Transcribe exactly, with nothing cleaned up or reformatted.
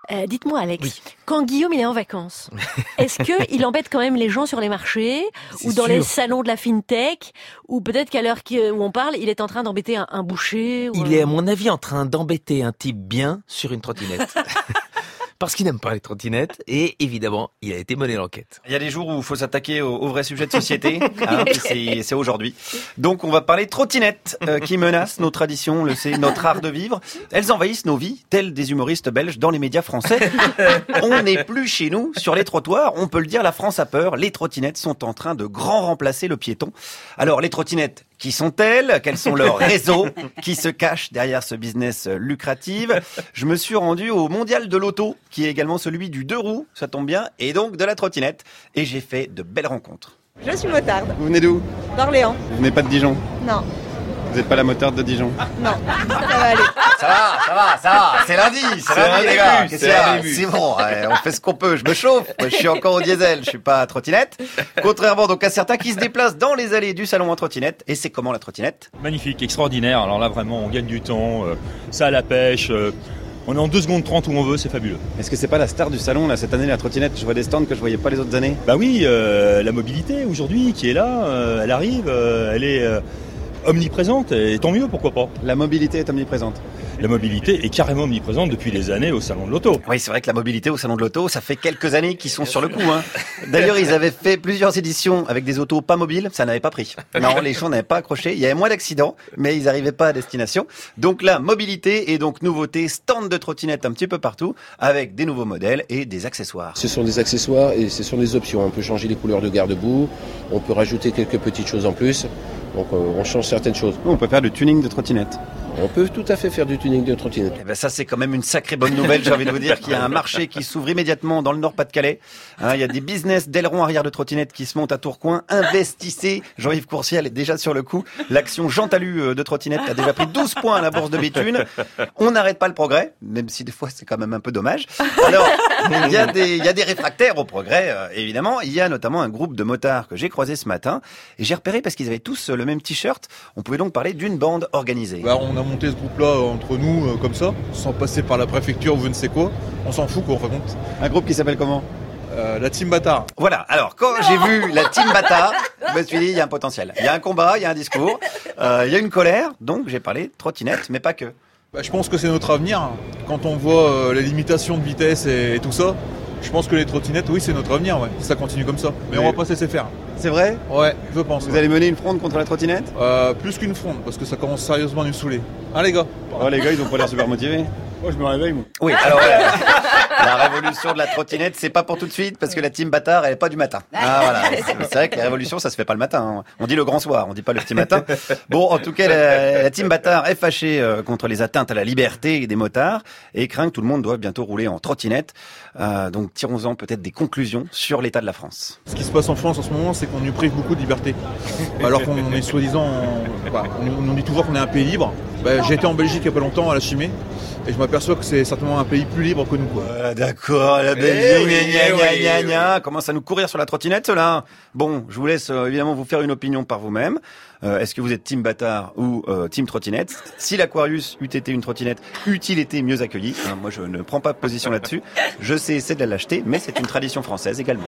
Euh, dites-moi, Alex, Oui. quand Guillaume il est en vacances, est-ce que il embête quand même les gens sur les marchés C'est ou dans sûr. les salons de la fintech, ou peut-être qu'à l'heure qui- où on parle, il est en train d'embêter un, un boucher ou Il un- est, à mon avis, en train d'embêter un type bien sur une trottinette. Parce qu'il n'aime pas les trottinettes et évidemment, il a été mené l'enquête. Il y a des jours où il faut s'attaquer au, au vrai sujet de société, hein, c'est, c'est aujourd'hui. Donc on va parler trottinettes euh, qui menacent nos traditions, le c'est notre art de vivre. Elles envahissent nos vies, telles des humoristes belges dans les médias français. On n'est plus chez nous sur les trottoirs, on peut le dire, la France a peur. Les trottinettes sont en train de grand remplacer le piéton. Alors les trottinettes, qui sont-elles? Quels sont leurs réseaux qui se cachent derrière ce business lucratif? Je me suis rendu au mondial de l'auto, qui est également celui du deux roues, ça tombe bien, et donc de la trottinette. Et j'ai fait de belles rencontres. Je suis motarde, Vous venez d'où? d'Orléans. Vous venez pas de Dijon? Non, Vous n'êtes pas la motarde de Dijon? non, ça va aller. Ça va, ça va, ça va. C'est lundi, c'est lundi les gars. Qu'est-ce qu'il y a? C'est bon, ouais, on fait ce qu'on peut. Je me chauffe. Moi, je suis encore au diesel. Je suis pas à trottinette. Contrairement donc à certains qui se déplacent dans les allées du salon en trottinette. Et c'est comment la trottinette? Magnifique, extraordinaire. Alors là, vraiment, on gagne du temps. euh, ça à la pêche. euh, on est en deux secondes trente où on veut, c'est fabuleux. Est-ce que c'est pas la star du salon là cette année, la trottinette? Je vois des stands que je voyais pas les autres années. Bah oui, euh, la mobilité aujourd'hui qui est là, euh, elle arrive, euh, elle est euh, omniprésente et tant mieux, pourquoi pas. La mobilité est omniprésente. La mobilité est carrément omniprésente depuis des années au salon de l'auto. Oui, c'est vrai que la mobilité au salon de l'auto, ça fait quelques années qu'ils sont sur le coup. Hein. D'ailleurs, ils avaient fait plusieurs éditions avec des autos pas mobiles, ça n'avait pas pris. Non, les gens n'avaient pas accroché. Il y avait moins d'accidents, mais ils n'arrivaient pas à destination. Donc là, mobilité et donc nouveauté, stand de trottinette un petit peu partout, avec des nouveaux modèles et des accessoires. Ce sont des accessoires et ce sont des options. On peut changer les couleurs de garde-boue, on peut rajouter quelques petites choses en plus. Donc euh, on change certaines choses. On peut faire du tuning de trottinette. On peut tout à fait faire du tuning de trottinette. Eh ben ça, c'est quand même une sacrée bonne nouvelle. J'ai envie de vous dire qu'il y a un marché qui s'ouvre immédiatement dans le Nord-Pas-de-Calais. Hein, il y a des business d'ailerons arrière de trottinette qui se montent à Tourcoing. Investissez. Jean-Yves Courciel est déjà sur le coup. L'action Jean Talus euh, de trottinette a déjà pris douze points à la bourse de Béthune. On n'arrête pas le progrès, même si des fois c'est quand même un peu dommage. Alors, il y a des, il y a des réfractaires au progrès, euh, évidemment. Il y a notamment un groupe de motards que j'ai croisé ce matin. Et j'ai repéré parce qu'ils avaient tous euh, le même t-shirt. On pouvait donc parler d'une bande organisée. Bah, on a monté ce groupe-là euh, entre nous, euh, comme ça, sans passer par la préfecture ou je ne sais quoi. On s'en fout, quoi, en fin de compte. Un groupe qui s'appelle comment? Euh, la Team Bâtard. Voilà, alors quand j'ai vu la team Bata, je me suis dit, il y a un potentiel. Il y a un combat, il y a un discours, euh, il y a une colère, donc j'ai parlé trottinette, mais pas que. Bah, je pense que c'est notre avenir. Quand on voit euh, les limitations de vitesse et, et tout ça, je pense que les trottinettes, oui, c'est notre avenir, ouais. Ça continue comme ça. Mais Oui. on va pas se laisser faire. C'est vrai? Ouais, je pense. Vous ouais. allez mener une fronde contre la trottinette? Euh, plus qu'une fronde, parce que ça commence sérieusement à nous saouler. Hein, les gars? Oh les gars, ils ont pas l'air super motivés. Moi, je me réveille, moi. Oui, alors euh, la révolution de la trottinette, c'est pas pour tout de suite, parce que la team Bâtard, elle est pas du matin. Ah voilà, c'est c'est vrai que la révolution, ça se fait pas le matin. Hein. On dit le grand soir, on dit pas le petit matin. Bon, en tout cas, la, la team Bâtard est fâchée euh, contre les atteintes à la liberté des motards et craint que tout le monde doive bientôt rouler en trottinette. Euh, donc tirons-en peut-être des conclusions sur l'état de la France. Ce qui se passe en France en ce moment, c'est qu'on nous prive beaucoup de liberté. Alors qu'on est soi-disant, bah, on, on dit toujours qu'on est un pays libre. Bah, j'ai été en Belgique il y a pas longtemps à la Chimay et je m'aperçois que c'est certainement un pays plus libre que nous, quoi. Voilà, d'accord, la Belgique, gna, gna, gna, gna, commence à nous courir sur la trottinette, cela. Bon, je vous laisse euh, évidemment vous faire une opinion par vous-même. Euh, est-ce que vous êtes team bâtard ou euh, team trottinette? Si l'Aquarius eût été une trottinette, eût-il été mieux accueilli? Hein, moi, je ne prends pas position là-dessus. Je sais, c'est de la lâcheté, mais c'est une tradition française également.